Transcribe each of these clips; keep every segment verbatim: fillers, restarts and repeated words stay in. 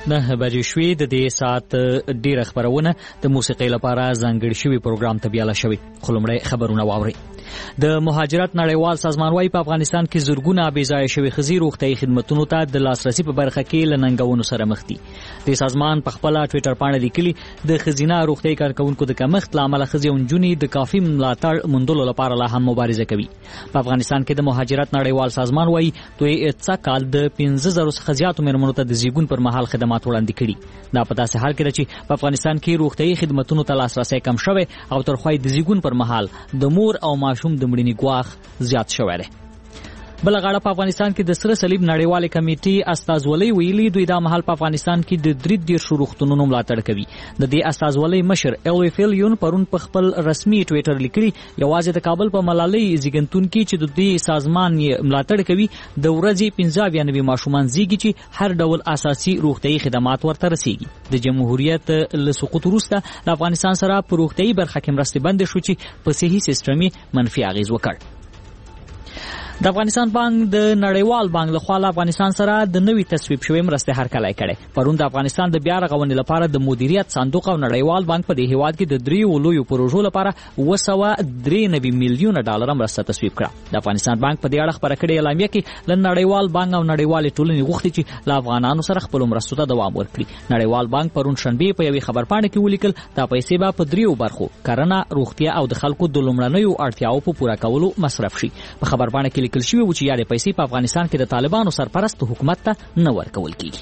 نه بجې شوې. د دې ساعت ډیره خبرونه د موسیقۍ لپاره ځانګړي شوی پروګرام ته بیاله شوی. خو لومړی خبرونه واورئ. د مهاجرت نړیوال سازمان وايي په افغانستان کې زرګونه بېځایه شوي ښځې روغتیايي خدمتونو ته د لاسرسي په برخه کې له ننګونو سره مخ دي. د سازمان په خپله ټویټر پاڼه لیکلي د ښځینه روغتیايي کارکوونکو د کمښت له امله ښځې او نجونې د کافي ملاتړ موندلو لپاره لا هم مبارزه کوي. په افغانستان کې د مهاجرت نړیوال سازمان وايي دوی څه کال د پنځه زرو څخه زیاتو مېرمنو ته د زیږون پر مهال خدمات وړاندې کړي. دا په داسې حال کې ده چې په افغانستان کې روغتیايي خدمتونو ته لاسرسی کم شوی او تر خوا د زیږون پر مهال د مور او ماشوم د مړینې ګواښ زیات شوی دی. بله غاړه په افغانستان کې د سره صلیب نړیوالې کمیټې استازولۍ ویلي دوی دا مهال په افغانستان کې د درې دېرشو روغتونونو ملاتړ کوي. د دې استازولۍ مشر الوی فیلیون پرون په خپل رسمي ټویټر لیکلي یوازې د کابل په ملالۍ زیږنتون کې چې د دې سازمان یې ملاتړ کوي د ورځې پنځه اویا نوي ماشومان زیږي چې هر ډول اساسي روغتیايي خدمات ورته رسیږي. د جمهوریت له سقوط وروسته د افغانستان سره په روغتیايي برخه کې مرستې بندې شو چې په صحي سیستم یې منفي اغېز وکړ. د افغانستان بانک د نړیوال بانک لخوا له افغانستان سره د نوي تصویب شوی مرستې هرکلی کړی. پرون د افغانستان د بیا رغونې لپاره د مدیریت صندوق او نړیوال بانک په دې هیواد کې د دریو لویو پروژو لپاره اوه سوه درې نوي میلیونه ډالره مرسته تصویب کړه. د افغانستان بانک په دې اړه خپره کړې اعلامیه کې له نړیوال بانک او نړیوالې ټولنې غوښتي چې له افغانانو سره خپلو مرستو ته دوام ورکړي. نړیوال بانک پرون شنبې په یوې خبرپاڼه کې ولیکل دا پیسې به په دریو برخو کرنه، روغتیا او د خلکو د لومړنیو اړتیاو په پوره کولو مصرف شي. په خبرپاڼه کې لیکل شوي و چې یارې پیسې په افغانستان کې د طالبانو سرپرست حکومت ته نه ورکول کیږي.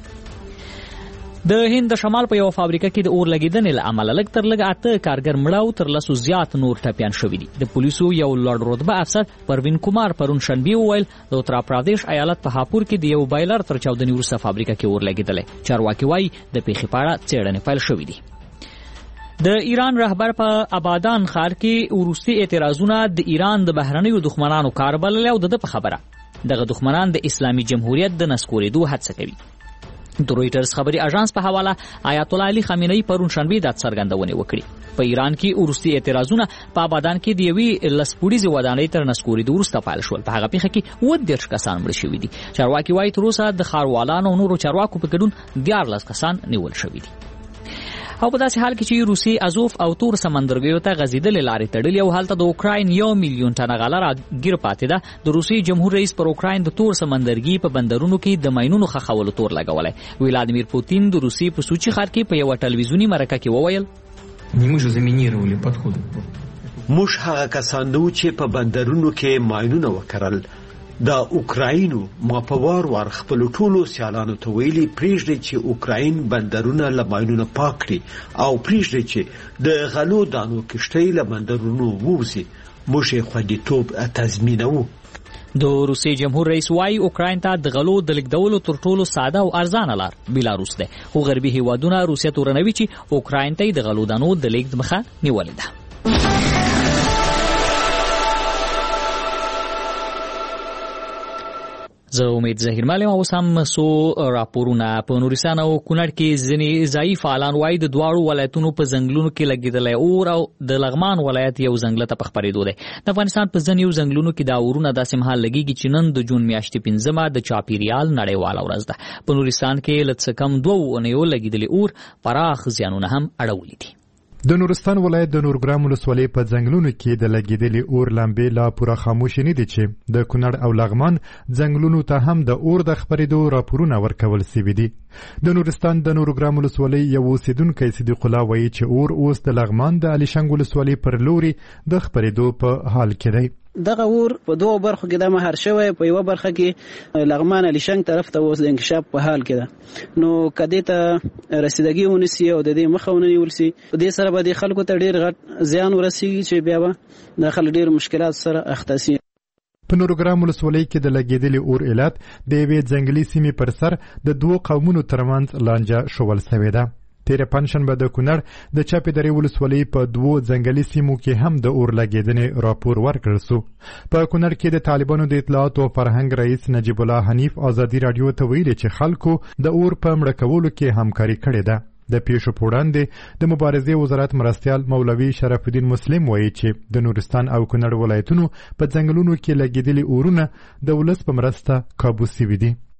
د هند د شمال په یو فابریکه کې د اور لګیدنې له امله لږ تر لږه اته کارګر مړه او تر لسو زیات نور ټپیان شوي دي. د پولیسو یو لوړ رتبه افسر پروین کومار پرون شنبې وویل د اتر پردیش ایالت په هاپور کې د یو بایلر تر چاودنې وروسته فابریکه کې اور لګیدلی. چارواکي وایي د پیښې په اړه څېړنې پیل شوي دي. د ایران رهبر په آبادان ښار کې وروستي اعتراضونه د ایران د بهرنیو دښمنانو کار بللی او د ده په خبره دغه دښمنان د اسلامي جمهوریت د نسکورېدو هڅه کوي. د رویټرز خبري اژانس په حواله آیت الله علي خامنه‌ای پرون شنبې دا څرګندونې وکړي. په ایران کې وروستي اعتراضونه په آبادان کې د یوې لس پوړیزې ودانۍ تر نسکورېدو وروسته پیل شول. په هغه پیښه کې اووه دېرش کسان مړه شوي دي. چارواکي وایي تر اوسه د ښاروالانو او نورو چارواکو په ګډون دیارلس کسان نیول شوي دي. او په داسې حال کې چې روسي ازوف او تور سمندرګیو ته غځېدلې لارې تړلې او هلته د اوکراین یو میلیون ټنه غله راګیر پاتې ده. د روسي جمهور رئیس پر اوکراین د تور سمندرګي په بندرونو کې د ماینونو ښخولو تور لګولی. ولادیمیر پوتین د روسي په سوچي ښار کې په یوه ټلویزیوني مرکه کې وویل موږ هغه کسان نه وو چې په بندرونو کې ماینونه وکرل. د اوکراینو ما په وار وار خپل ټولو سیالانو ته ویلي پریږدئ چې اوکراین بندرونه له ماینونو پاک کړي او پریږدئ چې د غلو دانو کښتۍ له بندرونو ووځي. موږ یې خوندیتوب تضمینوو. د روسي جمهور رئیس وايي اوکراین ته د غلو د لیږدولو تر ټولو ساده او ارزانه لار بیلاروس ده. خو غربي هیوادونه روسیه تورنوي چې اوکراین ته د غلو دانو د لیږد مخه نیولې ده. زه امید ظهیر مالم اوس هم څو راپورونه. په نورستان او کونړ کې ځینې ځایي فعالان وایي د دواړو ولایتونو په ځنګلونو کې لګېدلی اور او د لغمان ولایت یو ځنګله ته په خپرېدو دی. د افغانستان په ځینو ځنګلونو کې دا اورونه داسې مهال لګېږي چې نن د جون میاشتې پنځمه د چاپېریال نړیواله ورځ ده. په نورستان کې له څه کم دوو اونیو لګېدلي اور پراخ زیانونه هم اړولي دي. د نورستان ولایت د نورګرام ولسوالۍ په ځنګلونو کې د لګېدلي اور لمبې لا پوره خاموشې نه دي چې د کونړ او لغمان ځنګلونو ته هم د اور د خپرېدو راپورونه ورکول سوي دي. د نورستان د نورګرام ولسوالۍ یو اوسېدونکی صدیق الله وایي چې اور اوس د لغمان د علیشنګ ولسوالۍ پر لوري د خپرېدو په حال کې دی. دغه اور په دوه برخو کې د مهار شوی. په یوه برخه کې لغمان علیشنګ طرف ته اوس د انکشاف په حال کې ده. نو کدی ته رسیدګي ونیسي او د دې مخه ونیول سي په دې سره به د خلکو ته ډیر غټ زیان ورسیږي چې بیا به د خلکو ډیر مشکلات سره اخته سي. په نورګرام ولسوالۍ کې د لګېدلي اور علت د یوې ځنګلي سیمې پر سر د دوو قومونو ترمنځ لانجه شول سوې ده. تیره پنجشنبه د کونړ د چاپې درې ولسوالۍ په دوو ځنګلي سیمو کې هم د اور لګېدنې راپور ورکړل سو. په کونړ کې د طالبانو د اطلاعات او فرهنګ رئیس نجیب الله حنیف ازادي راډیو ته ویلي چې خلکو د اور په مړه کولو کې همکاري کړې ده. د پیښو په وړاندې د مبارزې وزارت مرستیال مولوي شرف الدین مسلم وایي چې د نورستان او کونړ ولایتونو په ځنګلونو کې لګېدلي اورونه د ولس په مرسته کابو سوي دي.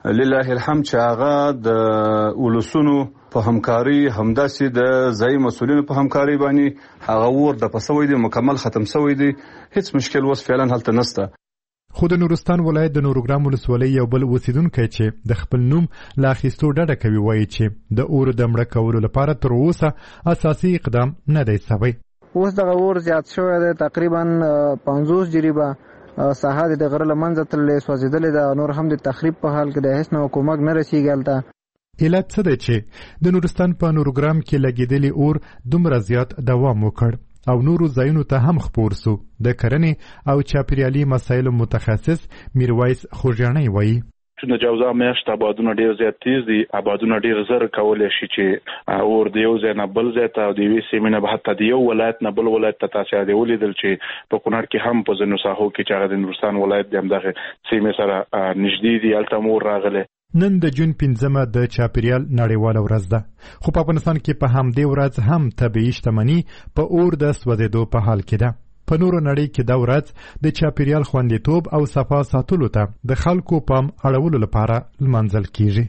لله الحمد چې هغه د ولسونو په همکاري همداسې د ځای مسؤلینو په همکاري باندې هغه ور د پسوي دی مکمل ختم شوی دی. هیڅ مشکل اوس فعلا هلته نشته. خو د نورستان ولایت د نورګرام ولسوالۍ یو بل اوسیدونکی چې د خپل نوم لا اخیستو ډډه کوي وایي چې د اور د مړه کولو لپاره تر اوسه اساسي اقدام نه دی سوی. اوس دغه اور زیات شوی دی، تقریبا پنځوس جریبه ساحه د غره له منځه تللې سوځېدلې ده، نور هم د تخریب په حال کې د هیڅ نه کومک نه رسیږي هلته. علت څه دی چې د نورستان په نورګرام کې لګېدلي اور دومره زیات دوام وکړ او نورو ځایونو ته هم خپور سو؟ د کرنې او چاپیریالي مسایلو متخصص میرویس خوږیاڼی وایي د جوزا میاشت آبادونه ډیر زیات تیز دي، آبادونه ډیر زر کولی شي چې اور د یو ځای نه بل ځای ته او د یوې سیمې نه حتی د یو ولایت نه بل ولایت ته تاسې د ولیدل چې په کونړ کې هم په ځینو ساحو کې چې هغه د نورستان ولایت د همدغه سیمې سره نږدې دي هلته هم اور راغلی. نن د جون پنځمه د چاپیریال نړیواله ورځ ده، خو په افغانستان کې په همدې ورځ هم طبیعي شتمني په اور د سوځېدو په حال کې ده. په نورو نړۍ کې دا ورځ د چاپیریال خوندیتوب او صفا ساتلو ته د خلکو پام اړولو لپاره لمانځل کیږي.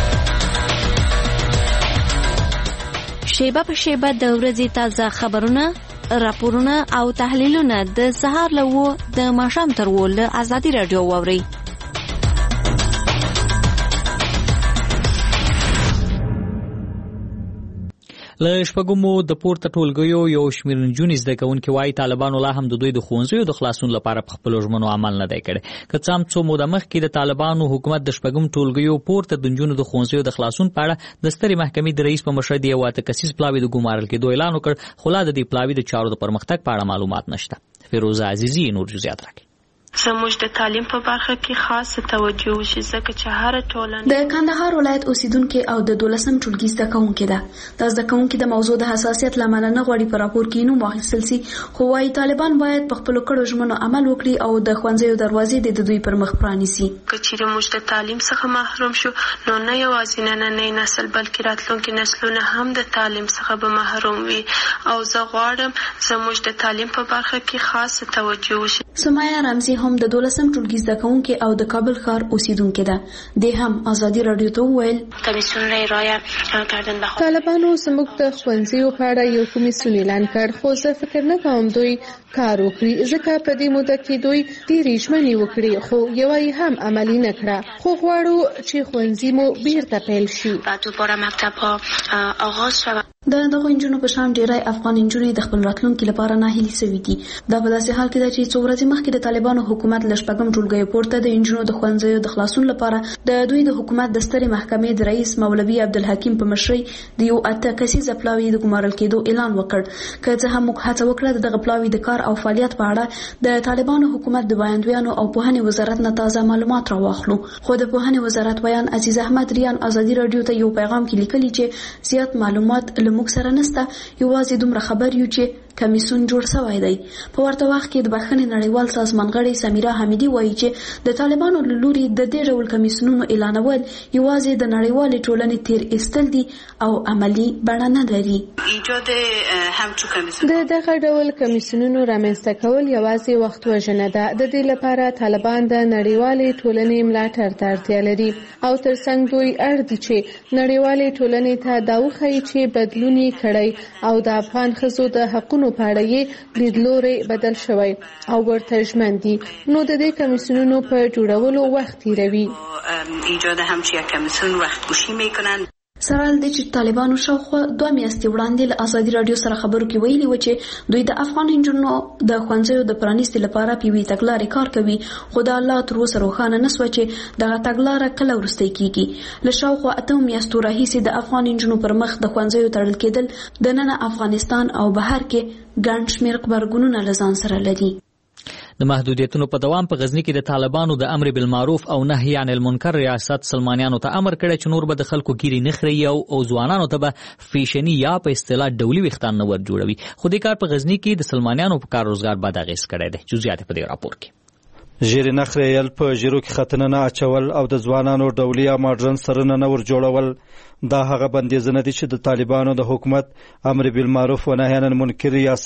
شیبه په شیبه د ورځې تازه خبرونه، راپورونه او تحلیلونه د سهار له اوه د ماښام تر اوه له ازادي راډیو واورئ. له شپږمو د پورته ټولګیو یو شمېر نجونې زده کوونکي وایي طالبانو لا هم د دوی د ښوونځیو د خلاصون لپاره په خپلو ژمنو عمل نه دی کړی. که څه هم څو موده مخکې د طالبانو حکومت د شپږم ټولګیو پورته د نجونو د ښوونځیو د خلاصون په اړه د سترې محکمې د رئیس په مشرۍ د یو اته کسیز پلاوي د ګمارل کېدو اعلان وکړ، خو لا د دې پلاوي د چارو د پرمختګ په اړه معلومات نشته. فیروزه عزیزي نور جزئیات راکړي. زموږ د تعلیم په برخه کې خاصه توجه وشي ځکه چې هر ټولنه د کندهار ولایت اوسیدونکو او د دولسم ټولګي زده کوونکو ده. د زده کوونکو د موضوع د حساسیت لامل نه غوړي پر راپور کې نو واخیستل سي، خو وايي طالبان باید په خپل کړو ژمنو عمل وکړي او د ښوونځیو دروازې د دوی پر مخ پرانیسي. چې موږ د تعلیم څخه محروم شو نو نه یوازې نننی نسل بلکې راتلونکي نسلونه هم د تعلیم څخه به محروم وي او زه غواړم زموږ د تعلیم په برخه کې خاصه توجه وشي. سمایا رمزي هم د دولسم ټولګي زده کوونکي او د کابل ښار اوسیدونکو ده. د هم ازادي رادیو ته وویل کمیسیون رایه کردن به طالبانو زموږ د ښوونځیو په اړه یو کمیسیون اعلان کړ، خو زه فکر نه کوم دوی کار وکړي ځکه په دې موده کې دوی ډېرې ژمنې وکړې خو یوه یې هم عملي نه کړه. خو غواړو چې ښوونځي مو بیرته پیل شي. دوباره مکتب ها آغاز شود. د دغه انجونو په شان ډیری افغان انجونې د خپل راتلونکي لپاره ناهیلي سوي دي. دا په داسې حال کې ده چې څو ورځې مخکې د طالبانو حکومت له شپږم ټولګي پورته د انجونو د ښوونځیو د خلاصون لپاره د دوی د حکومت د سترې محکمې د رئیس مولوي عبدالحکیم په مشرۍ د یو اته کسیزه پلاوي د ګمارل کېدو اعلان وکړ. که څه هم موږ هڅه وکړه د دغه پلاوي د کار او فعالیت په اړه د طالبانو حکومت د بیانویانو او پوهنې وزارت نه تازه معلومات راواخلو، خو د پوهنې وزارت بیان عزیز احمد ریان ازادي رادیو ته یو پیغام کې لیکلي چې زیات معلومات له موږ سره نشته، یوازې دومره خبر یو چې کمیسیون جوړ شوی دی. په ورته وخت کې د بخښنې نړیوال سازمان غړي سمیرا حمیدي وایي چې د طالبانو له لوري د دې ډول کمیسیونونو اعلانول یوازې د نړیوالې ټولنې تیر ایستل دي او عملی بڼه نه لري. د دغه ډول کمیسیونونو رامنځته کول یوازې وخت وژنه ده. د دې لپاره طالبان د نړیوالې ټولنې ملاتړ ته اړتیا لري او ترڅنګ دوی اړ دي چې نړیوالې ټولنې ته دا وښایي چې بدلون یې کړی او د افغان ښځو د حقونو په اړه یې لیدلوری بدل شوی او ورته ژمن دي، نو د دې کمیسیونونو په جوړولو وخت تیروي. ایجاد همچین کمیسیون وخت گوشی میکنن. سره د چې طالبانو شاوخوا دوه میاشتې وړاندې له ازادي رادیو سره خبرو کې ویلي و چې دوی د افغان انجونو د ښوونځیو د پرانیستې لپاره په یوې تګلارې کار کوي، خو دا لا تر اوسه روښانه نه سوه چې دغه تګلاره کله وروستی کیږي. له شاوخوا اته میاشتو راهیسې د افغان انجونو پر مخ د ښوونځیو تړل کېدل د ننه افغانستان او بهر کې ګڼ شمېر غبرګونونه له ځان سره لري. د محدودیتونو په دوام په غزنی کې د طالبانو د امر بالمعروف او نهي عن المنکر ریاست سلمانیانو ته امر کړی چې نور به د خلکو ګیري نخري او ځوانانو ته به فیشني یا په اصطلاح ډولي ویښتان نه ور جوړوي. خو دې کار په غزنی کې د سلمانیانو په کار روزګار بد اغېز کړی دی. جزئیات په دې راپور کې. ژیري نخري یل په ژیرو کې ختنه نه اچول او د ځوانانو ډولي یا ماډرن سرونه نه ور جوړول دا هغه بندیزونه دي چې د طالبانو د حکومت امر بالمعروف و نهي عن المنکر ریاست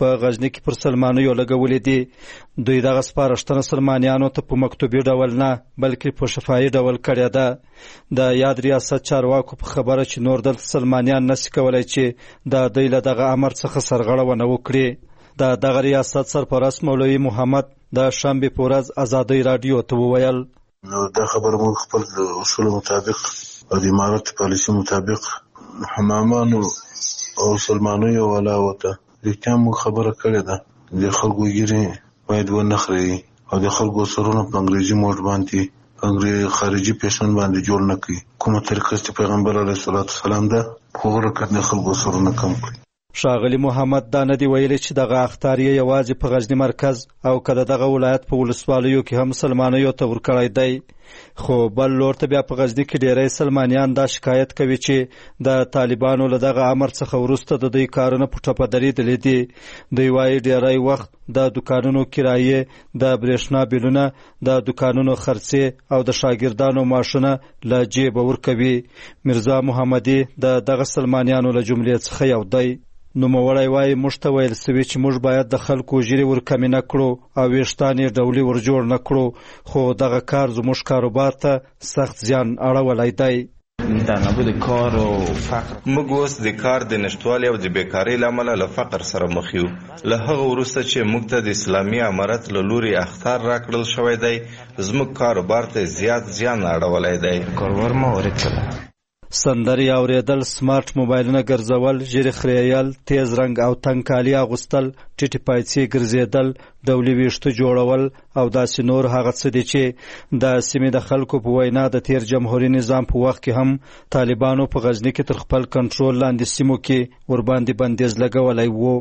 په غزني کې پر سلمانیو لګولې دي. دوی دغه سپارښتنه سلمانیانو ته په مکتوبي ډول نه بلکې په شفاهي ډول کړې ده. د یاد ریاست چارواکو په خبره چې نور دلته سلمانیان نشي کولی چې د دوی له دغه امر څخه سرغړونه وکړي. د دغه ریاست سرپرست مولوي محمد د شنبې په ورځ ازادۍ راډیو ته وویل نو دا خبره موږ خپل اصول مطابق او د امارت پالیسي مطابق حمامانو او سلمانیو ولاوته رښتیا موږ خبره کړې ده. د خلکو ګیرې باید ونه خري او د خلکو سرونه په انګریزي موډ باندې انګریزي خارجي پیشن باندې جوړ نه کړي. کومه طریقه چې پیغمبر علیه الصلاة والسلام ده هغه کړ د خلکو سرونه کم کړي. ښاغلي محمد دا نه دی ویلي چې دغه اخطار یې یوازې په غزني مرکز او که د دغه ولایت په ولسوالیو کې هم سلمانیو ته ورکړی دی. خو بل لور ته بیا په غزني کې ډیری سلمانیان دا شکایت کوي چې د طالبانو له دغه امر څخه وروسته د دوی کارونه په ټپه درېدلي دي. دوی وایي ډیری وخت د دوکانونو کرایې، د برېښنا بیلونه، د دوکانونو خرڅې او د شاګردانو معاشونه له جیبه ورکوي. میرزا محمدي د دغه سلمانیانو له جملې څخه یو دی. نوموړی وایي موږ ته ویل سوي چې موږ باید د خلکو ژیرې ورکمې نه کړو او ویښتان یې ډولي ورجوړ نه کړو، خو دغه کار زموږ کاروبار ته سخت زیان اړولی دی. موږ اوس د کار د نشتوالي او د بیکارۍ له امله له فقر سره مخ یو. له هغه وروسته چې موږ ته د اسلامي امارت له لوري اخطار راکړل شوی دی زموږ کاروبار ته زیات زیان اړولی دی. کاروبار ما وارد کړه. سندرې اورېدل، سمارټ موبایلونه ګرځول، ژیرې خرییل، تیز رنګ او تنګ کالي اغوستل، ټیټې پایڅې ګرځېدل، ډولي ویښته جوړول او داسې نور هغه څه دي چې د سیمې د خلکو په وینا د تیر جمهوري نظام په وخت کې هم طالبانو په غزني کې تر خپل کنټرول لاندې سیمو کې ورباندې بندیز لګولی و.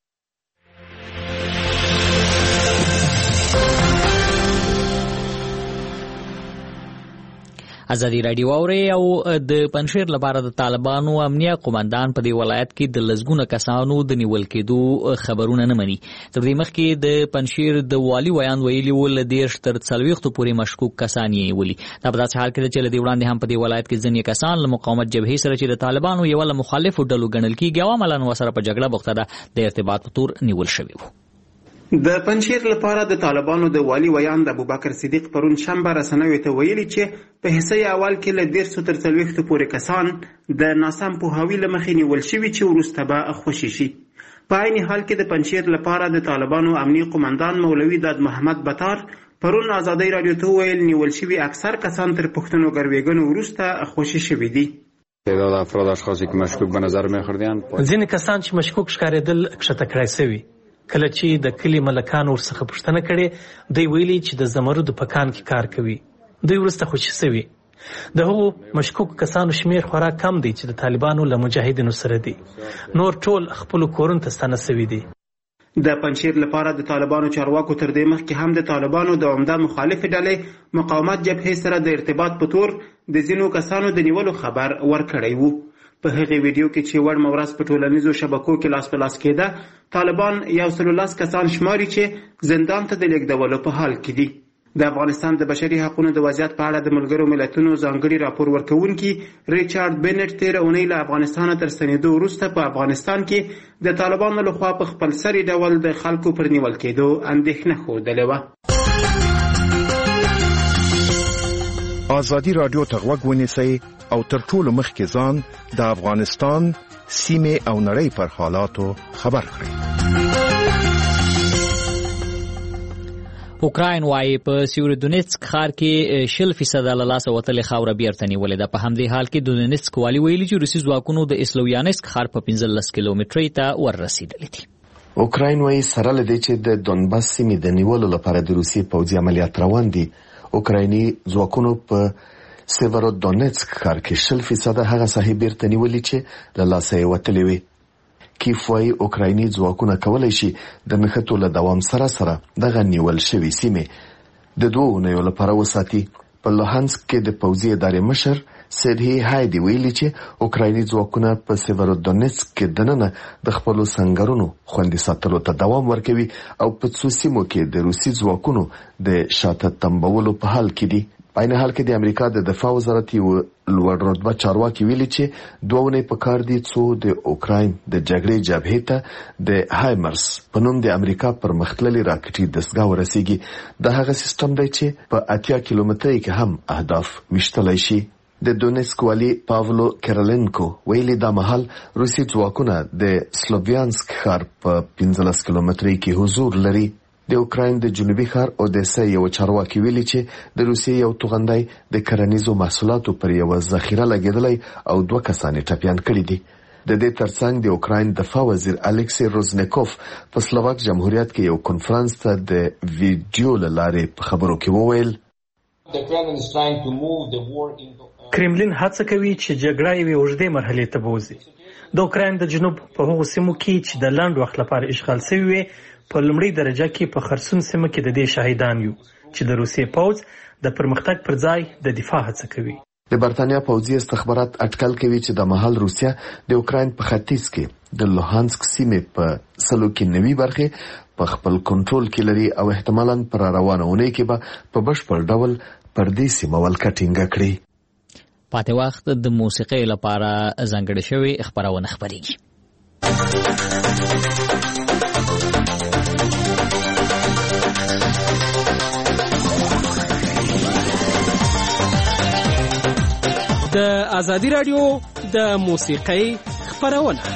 ازادي راډیو اوري او د پنځیر لپاره د طالبانو امنیه قومندان په دی ولایت کې د لزګونه کسانو د نیول کېدو خبرونه نه مني. تر دې مخکې د پنځیر د والی ویان ویلي و ل دیرش تر څلوېښتو پورې مشکوک کسان یې ولي. دا په داسې حال کې چې لدی وړاندې هم په دی ولایت کې ځینې کسان له مقاومت جبهې سره چې د طالبانو یو له مخالفو ډلو ګڼل کېږي او عملاً ورسره په جګړه بوخته ده د ارتباط په تور نیول شوي وو. د پنځیر لپاره د طالبانو د والی ویان د ابوبکر صدیق پرون شنبه رسنیو ته ویلي چې په حصه اول کې له دیرشو تر څلوېښتو پورې کسان د ناسم پوهاوي له مخې نیول شوي چې وروسته به خوشي شي. په عین حال کې د پنځیر لپاره د طالبانو امني قومندان مولوي داد محمد بطار پرون ازادۍ راډیو ته ویل نیول شوي اکثر کسان تر پښتنو ګروېږنو وروسته خوشي شوي دي. تعداد افراد اشخاصی که مشکوک به نظر می‌خوردند ځینې کسان چې مشکوک ښکارېدل کښته کړای شوي. کله چې د کلي ملکان ورڅخه پوښتنه کړې دوی ویلي چې د زمرودو په کان کې کار کوي. دوی وروسته خوشي شوي. د هغو مشکوک کسانو شمیر خورا کم دی چې د طالبانو له مجاهدینو سره دي. نور ټول خپلو کورونو ته ستانه شوي دي. د پنځیر لپاره د طالبانو چارواکو تر دې مخکې هم د طالبانو د عمده مخالفې ډلې مقاومت جبهې سره د ارتباط په تور د ځینو کسانو د نیولو خبر ورکړی وو. په هغې ویډیو کې چې وړ مورز په ټولنیزو شبکو کې لاس په لاس کېده طالبان یو سل لس کسان شماري چې زندان ته د لیږدولو په حال کې دي. د افغانستان د بشري حقوقو د وضعیت په اړه د ملګرو ملتونو ځانګړي راپور ورکوونکي ریچارډ بینټ تېره اونۍ له افغانستانه تر ستنېدو وروسته په افغانستان کې د طالبانو لخوا په خپل سري ډول د خلکو پر نیول کېدو اندېښنه ښودلې وه. ازادي راډیو ته غوږ ونیسئ او تر ټولو مخکې ځان د افغانستان سیمې او نړۍ پر حالاتو خبر کړئ. اوکراین وايي په سیورودونیتسک ښار کې شل فیصده له لاسه وتلې خاوره بیرته نیولې ده. په همدې حال کې د دونیتسک والي ویلي چې روسي ځواکونو د اسلویانسک ښار په پنځلس کیلومترۍ ته وررسېدلي دي. اوکراین وايي سره له دې چې د دونباس سیمې د نیولو لپاره د روسي پوځي عملیات روان دي اوکرایني ځواکونو په سیورودونیتسک ښار کې شل فیصده هغه ساحې بیرته نیولې چې له لاسه یې وتلې وي. کیف وايي اوکرایني ځواکونه کولی شي د نښتو له دوام سره سره دغه نیول شوي سیمې د دوو اونیو لپاره وساتي. په لوهانسک کې د پوځي ادارې مشر سیدهی هایدي ویلي چې اوکرایني ځواکونه په سیورودونیتسک کې دننه د خپلو سنګرونو خوندي ساتلو ته دوام ورکوي او په څو سیمو کې د روسي ځواکونو د شاته تمبولو په حال کې دي. عین حال کې د امریکا د دفاع وزارت یو لوړ رتبه چارواکي ویلي چې دوه ونې په کار دي څو د اوکراین د جګړې جبهې ته د هایمرس په نوم د امریکا پرمختللي راکټي دستګاه ورسیږي. د هغه سیستم دی چې په اتیا کیلومترۍ کې هم اهداف میشتلی شي. د دونیسک والي پاولو کیرلنکو ویلي دا مهال روسي ځواکونه د سلوویانسک ښار په پنځلس کیلومترۍ کې حضور لري. د اوکراین د جنوبي ښار اودیسا یو چارواکي ویلي چې د روسیې یو توغندی د کرنیزو محصولاتو پر یو ذخیره لګیدلی او دوه کسان ټپیان کړي دي. د دې ترڅنګ د اوکراین دفاع وزیر الکسی روزنیکوف په سلوواک جمهوریت کې یو کنفرانس ته د ویډیو له لارې په خبرو کې وویل کرملین هڅه کوي چې جګړه یوې اوږدې مرحلې ته بوځي. د اوکراین د جنوب په هغو سیمو کې چې د لنډ وخت لپاره اشغال شوي وي په لومړۍ درجه کې په خرسون سیمه کې د دې شاهدان یو چې د روسیې پوځ د پرمختګ پر ځای د دفاع هڅه کوي. د برتانیا پوځي استخبارات اټکل کوي چې د مهال روسیا د اوکراین په ختیځ کې د لوهانسک سیمې په سلو کې نوي برخې په خپل کنټرول کې لري او احتمالاً پر روانه اونۍ کې به په بشپړ ډول پر دې سیمه ولکه ټینګه کړي. پاتې وخت د موسیقۍ لپاره ځانګړې شوې خبرونه خپرېږي. د ازادي رادیو د موسیقۍ خبرونه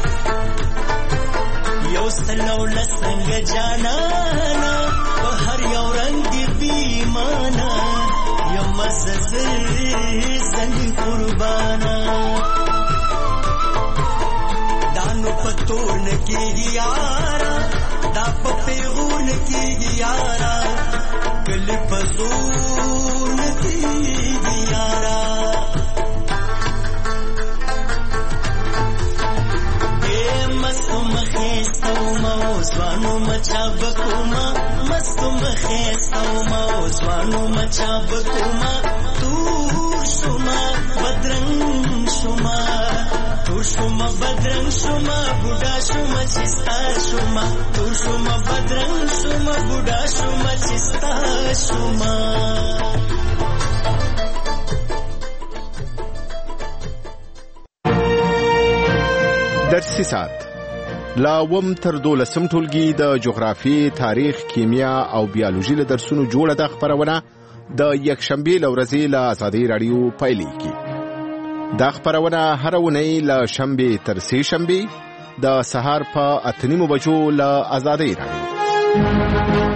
یو سلو لسنګ جانانا په هر یو رنگ بیمانه یم ززر زنگ قربانه دانو پتور نکیگی یارا دا پپیغور نکیگی یارا کلی پزور نکیگی یارا اے مستو مخیستو موزوانو مچا بکوما مستو مخیستو موزوانو مچا بکوما تور شما بدرنگ شما تور شما بدرنگ شما بودا شما چستا شما تور شما بدرنگ شما بودا شما چستا شما درسي ساعت لا وم تر دولسم ټولګي د جغرافي تاریخ کیمیا او بیولوژي له درسونو جوړه د خبرونه د یکشنبه لورځي له آزادۍ رادیو پایلیږي. دا خبرونه هر ونی له شنبه تر سه شنبه د سهار په اتنیمو بجو له آزادۍ رادیو.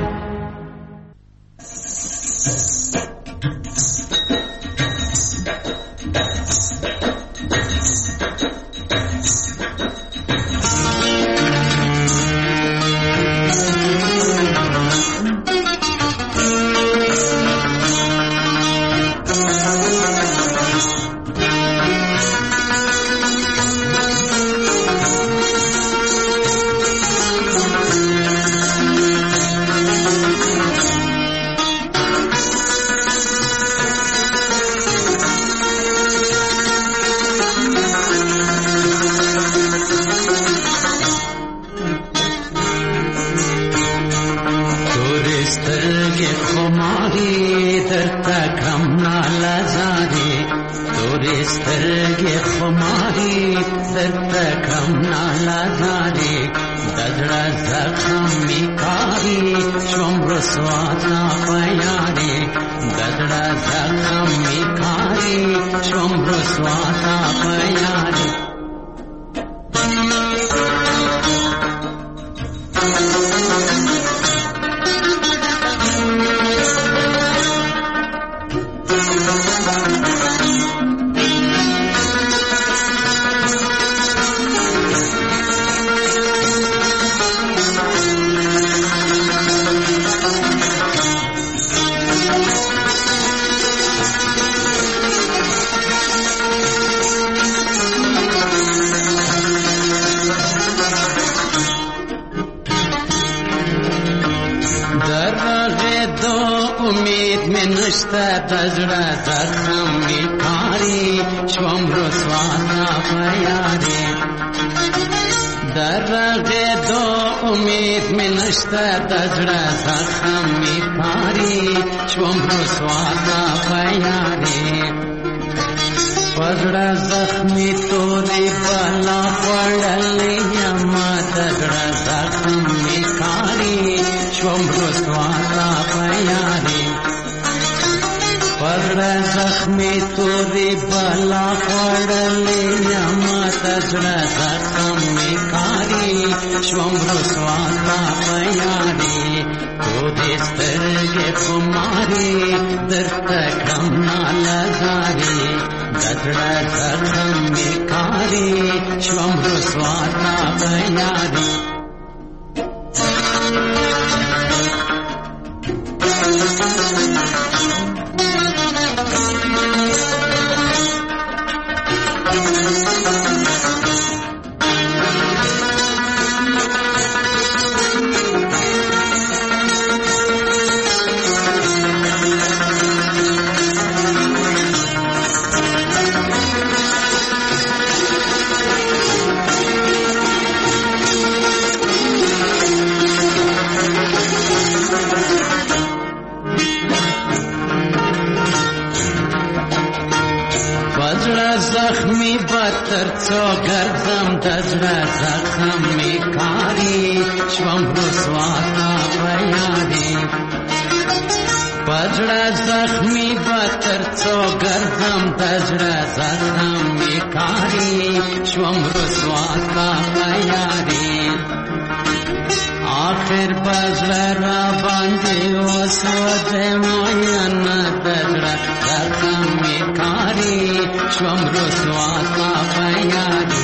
आखिर बजरा बांधे ओ وسود معین دزړه زخم کاری شوم رسوا تا پیاری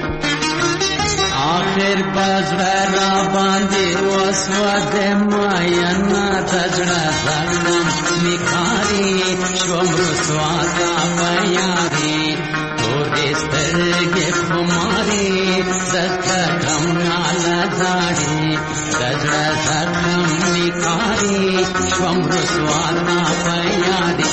آخر بزړه را باندې وسود معین دزړه زخم کاری شوم رسوا تا پیاری تورې سترګې خمارې زکه کم ناله زاړې دزړه زخم کاری شوم رسوا تا پیاری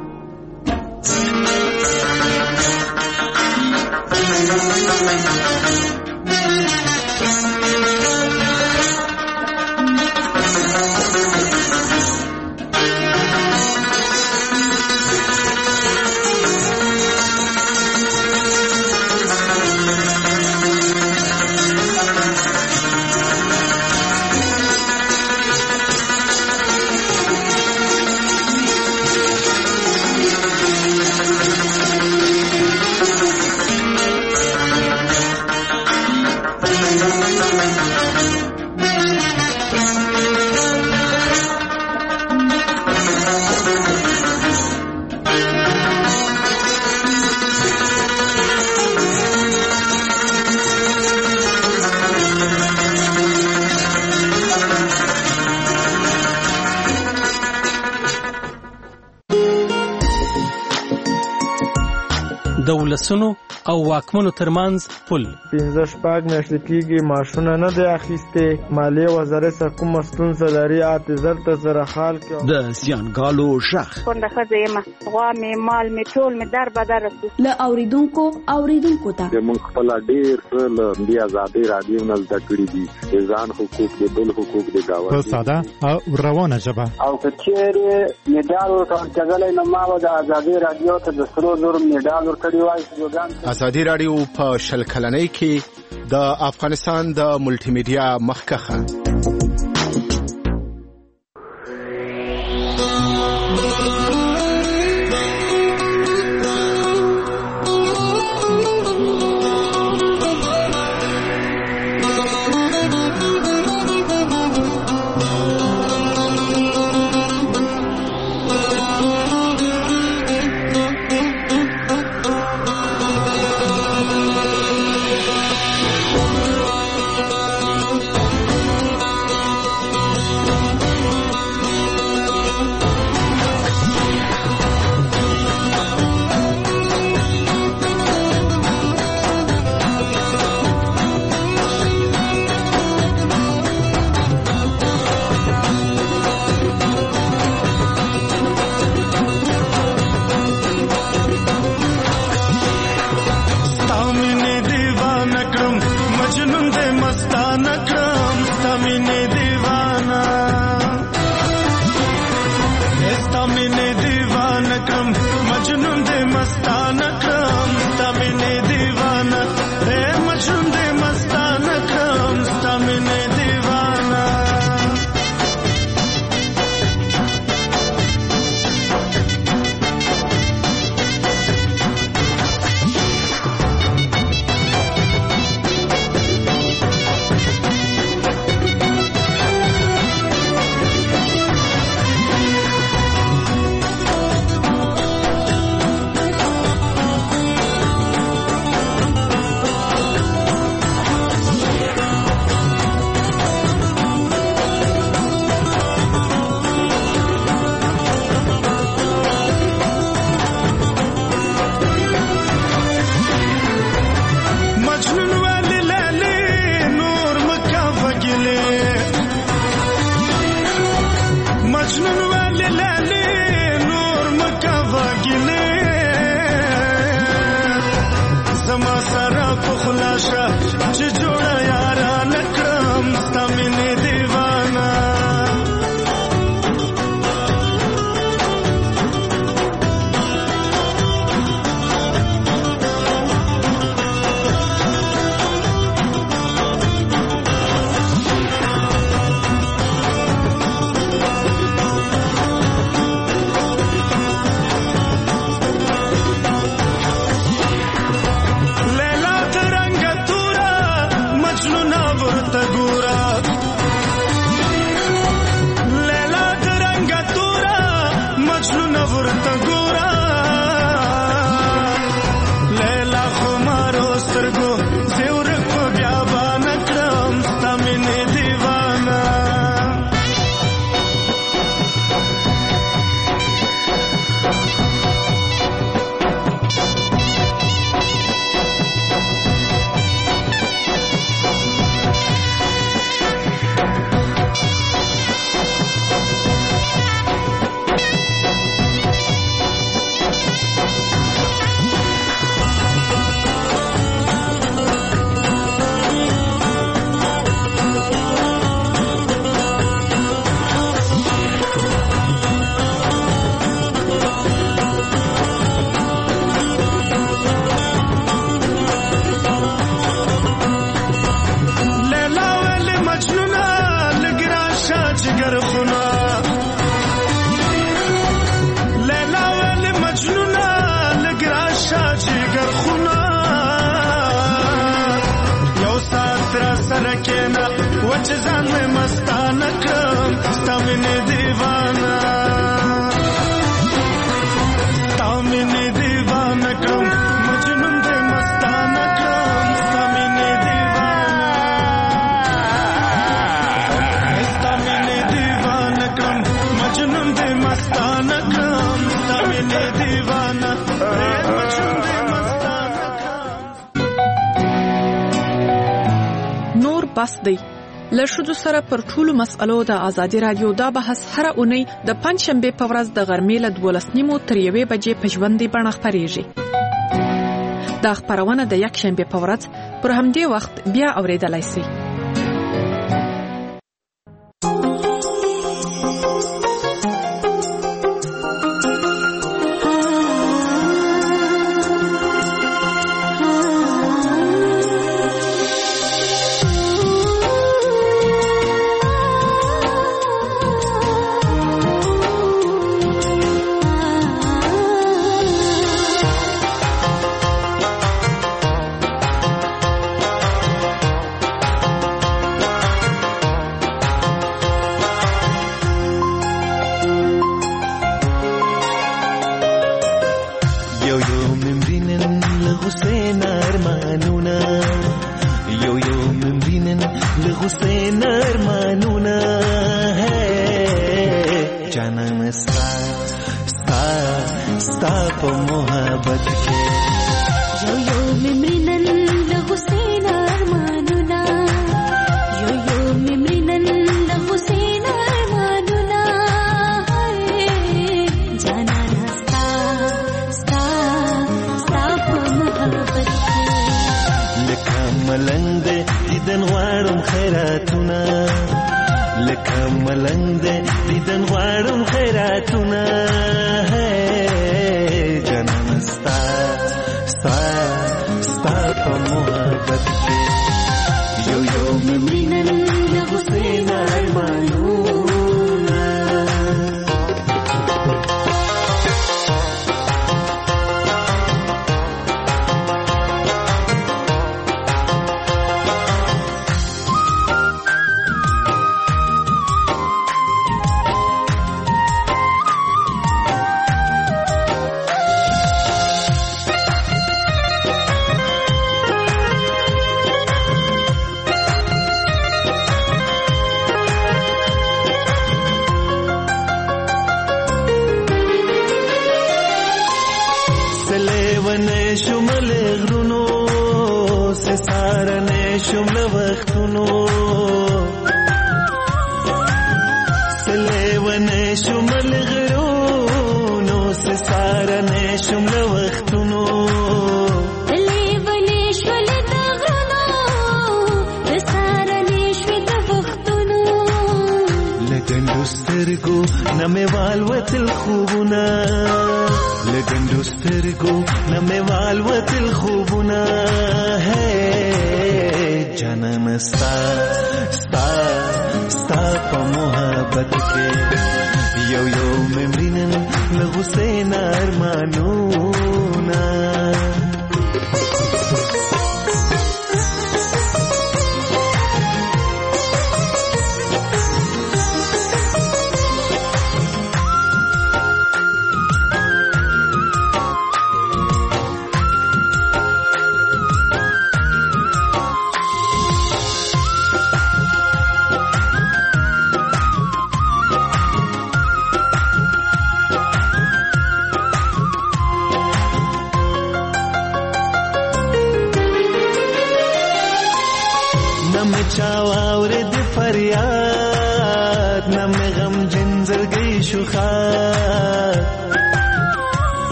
د ولسونو او واکمنو ترمنځ پل پنځه شپږ میاشتې کېږي معاشونه نه دی اخیستې مالیې وزارت څخه کومه ستونزه لري اته زر ته زره حال کې د زیانګالو غږ کونډه ښځه یم غوا مې مال مې ټول مې در بدر رسو له اوریدونکو اوریدونکو ته موږ خپل ډېر څه له دې ازادۍ رادیو نه زده کړي دي د ځان حقوق د بل حقوق د گاونډي په ساده او روانه ژبه او که چېرې میډال ورکول کېدلی نو ما به د ازادۍ رادیو ته د سرو زرو میډال ورکړی وای. ازادي رادیو په شل کلنۍ کې د افغانستان د ملټي میډیا مخکخه ورته ګورا لیلا د رنگ چې ځان مې مستانه کړم ستا مینې دیوانه ستا مینې دیوانه کړم مجنون دې مستانه کړم ستا مینې دیوانه ستا مینې دیوانه کړم مجنون دې مستانه کړم ستا مینې دیوانه مجنون دې نور بس دی له ښځو سره پر ټولو مسألو د ازادي رادیو دا بحث هره اونۍ د پنځشنبې په ورځ د غرمې له دولس نیمو تر یوې بجې په ژوندۍ بڼه خپرېږي. دا خپرونه د یکشنبې په ورځ پر همدې وخت بیا اورېدلای شئ.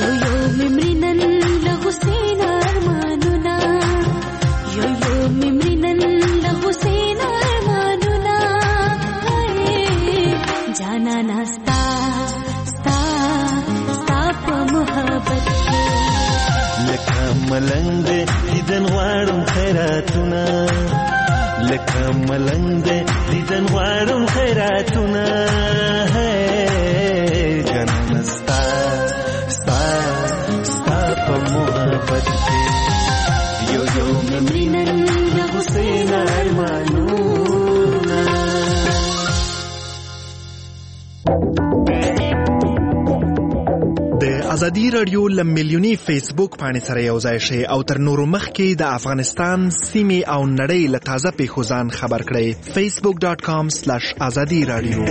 Memory لکه ملنګ دی لیدن غواړم خیراتونه جنان ستا ستا ستا په محبت کې یو یو ممرینن د حسین ارمانونه. د ازادي رادیو له میلیوني فیسبوک پاڼې سره یو ځای شئ او تر نورو مخکې د افغانستان سیمې او نړۍ له تازه پیښو ځان خبر کړئ. فیسبوک ډاټ کام سلیش ازادي رادیو.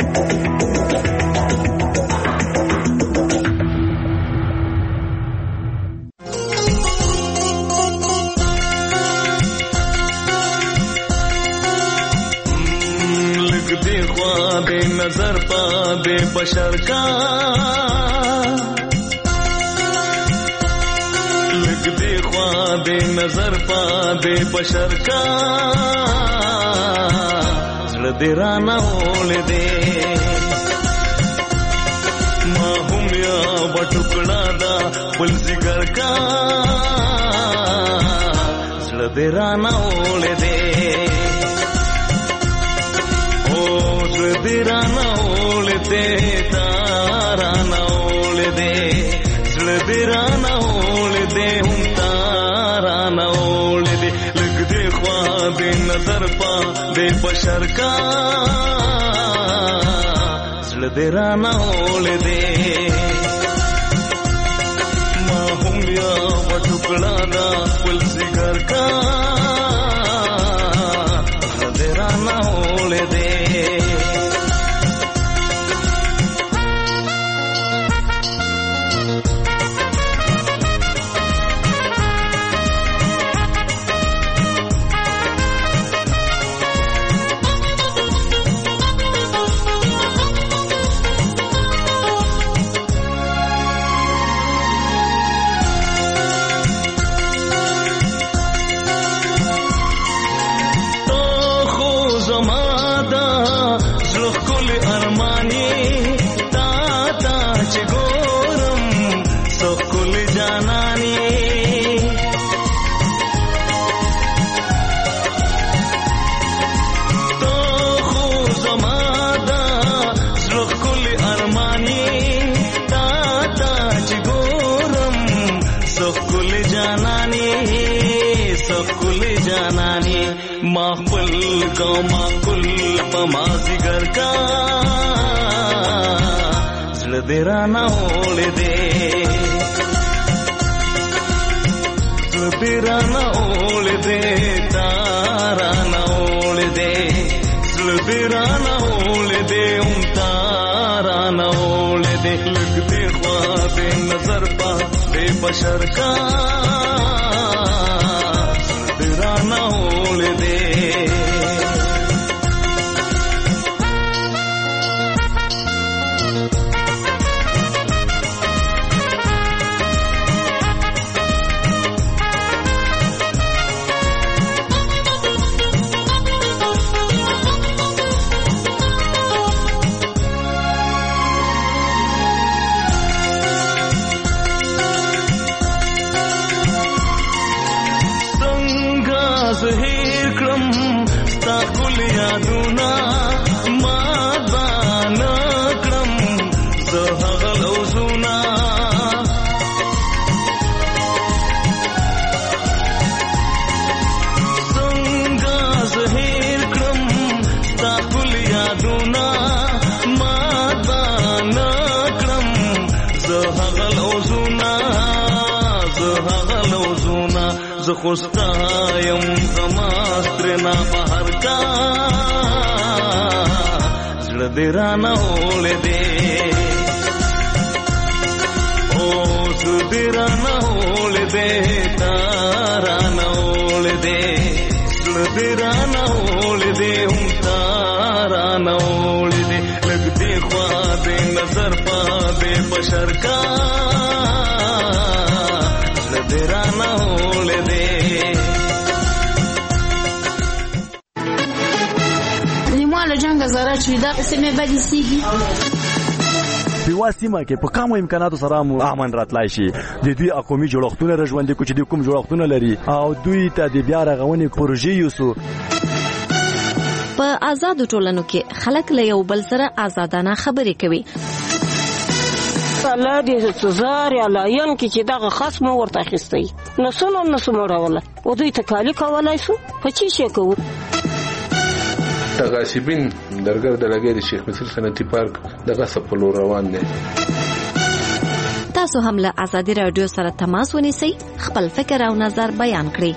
لګ دې خوا دې نظر پا دې بشر کا دے نظر پا دے بشر کا زړه دې رانه ولې دې ما هم یا وټکړه دا بل ځګر کا زړه دې رانه ولې دې او زړه دې رانه ولې دې تا رانه ولې دې زړه دې رانه ولې دې نظر پا دے بشر کا زړه دې رانه ولې دې ما هم یا وټکړه دا بل ځګر کا زړه دې رانه ولې دې माखुल को माखुल पमाजिगर का زړه دې رانه ولې دې زړه دې رانه ولې دې تا رانه ولې دې زړه دې رانه ولې دې هم تا رانه ولې دې لګ دې خوا دې نظر پا دې بشر کا زړه دې رانه ولې دې خوستایم زماسترنا بهر کا زړه دې رانه ولې دې او زړه دې رانه ولې دې تا رانه ولې دې زړه دې رانه ولې دې هم تا رانه ولې دې لګ دې خوا دې نظر پا دې بشر کا زړه دې رانه ولې دې زره چې دا سیمه باندې سیږي په سیمه کې په کومو امکاناتو سره مو امن راتلای شي د دوی اقومي جوړښتونه رژوندې کوچ دي کوم جوړښتونه لري او دوی ته د بیا رغونې پروژې یوسو په آزادو ټولنو کې خلک له یو بل سره آزادانه خبرې کوي. الله دې زار یا لاین کې چې دغه خصم ورته اخیستی نو څنګه نو سموروله او دوی ته کالی کولای شو په چی شي کوو. غاصبین درګر د لګي د شیخ مصر صنعتي پارک دغه سپلو روان دي. تاسو هم له آزادي رادیو سره تماس ونیسئ، خپل فکر او نظر بیان کړئ.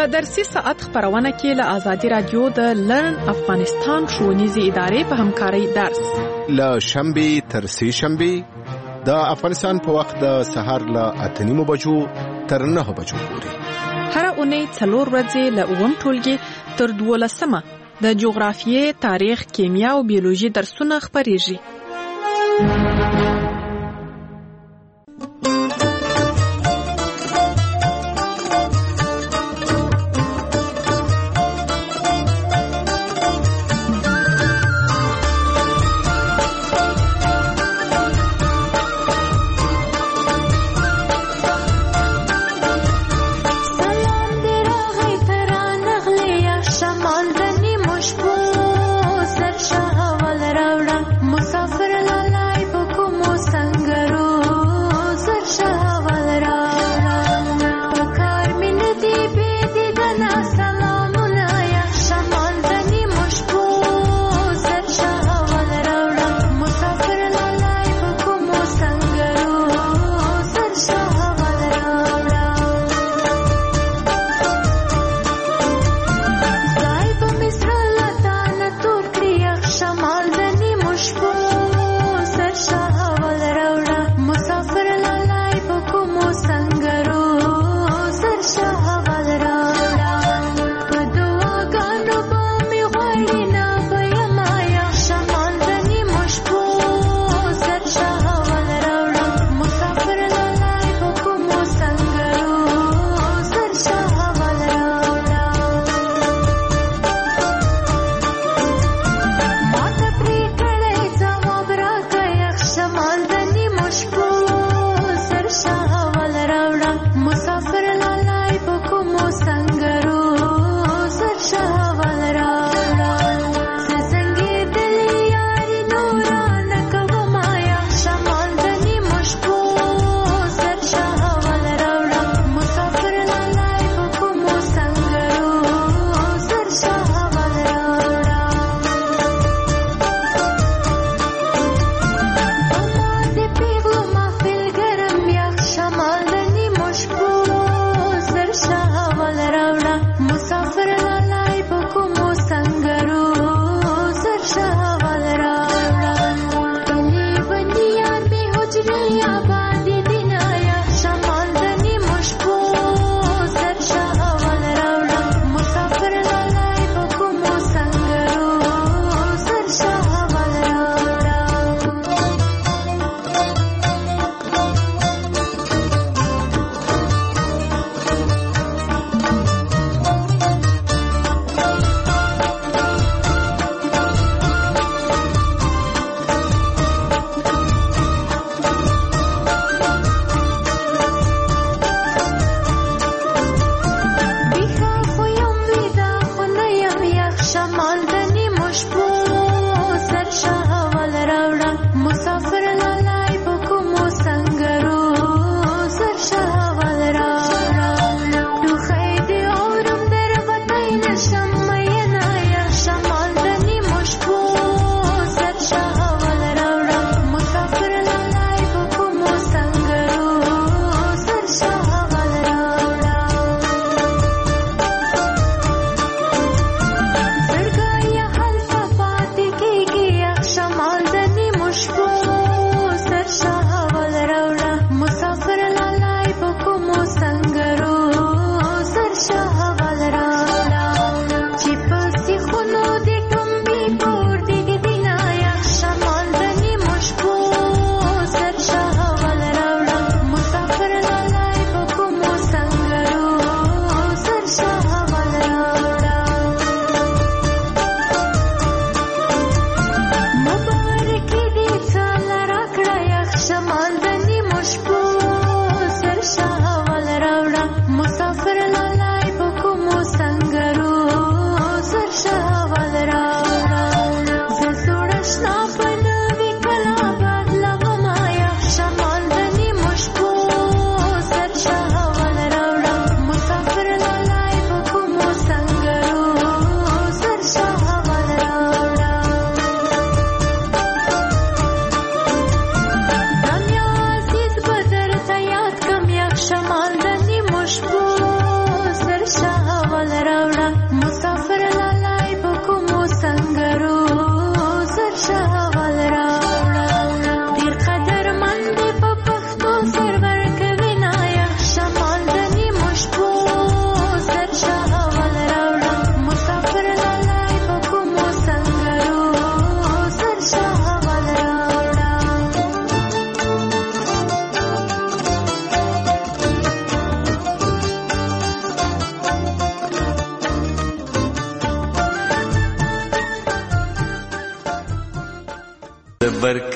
په درسي ساعت خبرونه کې له آزادي رادیو د لرن افغانستان ښوونیزې ادارې په همکارۍ درس له شنبې تر سې شنبې د افغانستان په وخت د سهار له اته نیمو بجو تر نهه بجو پورې هر اونۍ څلور ورځې له اووم ټولګي تر دولسمه د جغرافیې، تاریخ، کیمیا او بیولوژي درسونه خپریږي. مسافر لاله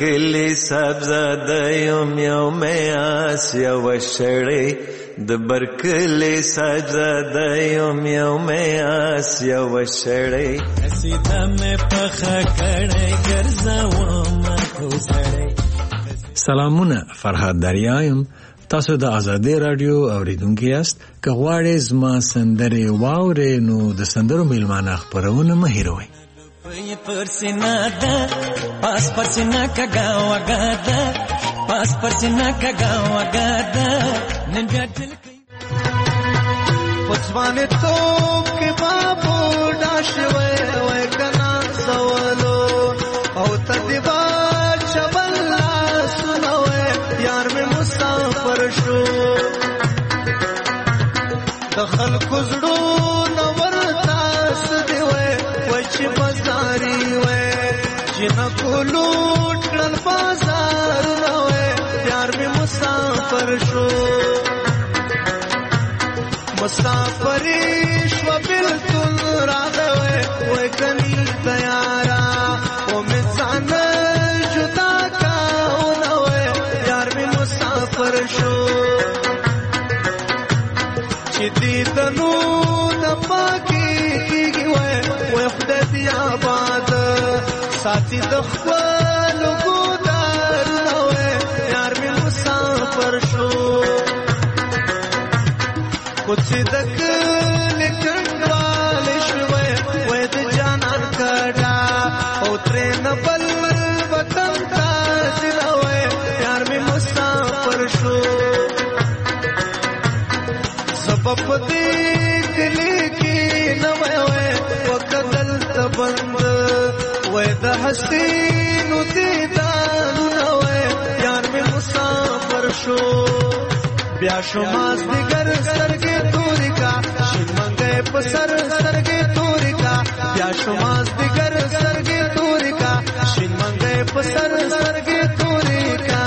کلی سبزه د یم یو میاس یو شړې د برکلی سبزه د یم یو میاس یو شړې سیده مې پخه کړې ګرځوم کو سړې. سلامونه، فرهاد دریایم. تاسو د آزادی رادیو اوریدونکي یاست. که غواړئ زما سندرې واورئ نو د سندرو میلمانه خپرونه مه هېروئ. پر سینا ده پاس پر سینا کګا وګا ده پاس پر سینا کګا وګا ده نن بیا دل کې پسوانه تو کې بابو داشوي وای کنا سوالو او تدبا چبلا سنوي یار مې مسافر شو دخل کوزړو نور تاس دی وای وچ بازاري وای جنا کولو ټل بازار وای یار مې مسافر شو مسافری شو بالکل راغوي وای کني تیارا او مې ځان جدا کاونه وای یار مې مسافر شو چې دې تنو نه پاکي کیږي وای وای خدای دې آباد ساتي د خپل ګودار وای یار مې مسافر شو कुछ तक निकलवाले शुवे वेद जानन कड़ा उतरे न बल वतन का दिलवे यार में मुसाफिर शो सबब देख लेकी न वे वकदल तबंद वेद हसीन दीदान न वे यार में मुसाफिर शो بیا شماس دیگر سرگی توری کا شین منگے پسر سرگی توری کا بیا شماس دیگر سرگی توری کا شین منگے پسر سرگی توری کا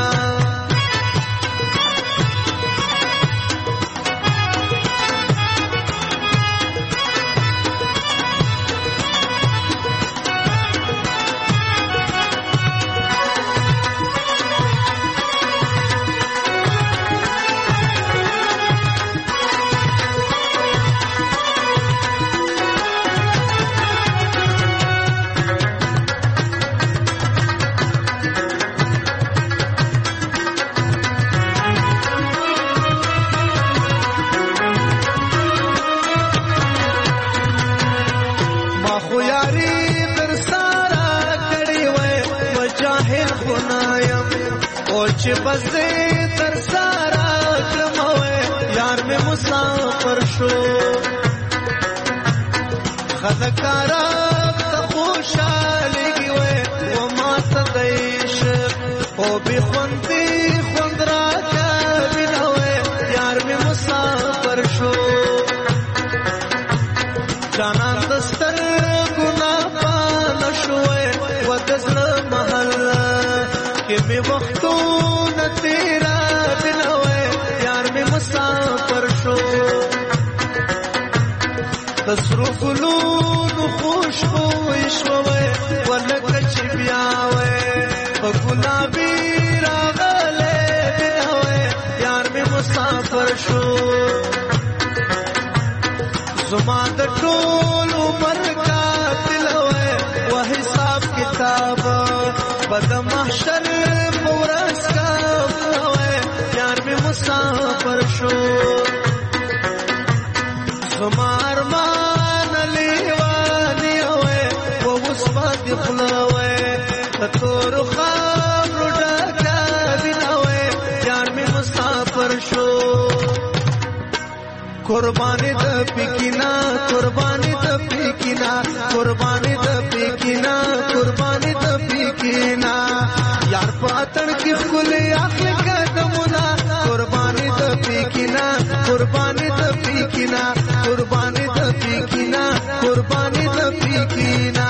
چې بس دې تر سارا کموي یار مې مسافر شو خلکارا ته خوشاله کیوي و ما ته دیش او به خوندې خوندرا کا بنوي یار مې مسافر شو جانان دستر ګنا پان شوې و دزړه محل کې مې وختو تیرا بنوے یار میں مسافر شو تصرف لون خوشبو شوے ولکچ بیاوے بگلابی راغلے بنوے یار میں مسافر شو زمان دا ټول عمر کا دلوے وہ حساب کتاب بد محشر مورس کا مسافر شو زمار مان لیوانی ہوئے وہ اس بات خلاوے تطور خواب روڑا کا بناوے یار میں مسافر شو قربانی دا پیکینا قربانی دا پیکینا قربانی دا پیکینا قربانی دا پیکینا یار پاتن کی کلی آخر قدمنا قربانی دا پیکینا قربانی دا پیکینا قربانی دا پیکینا قربانی دا پیکینا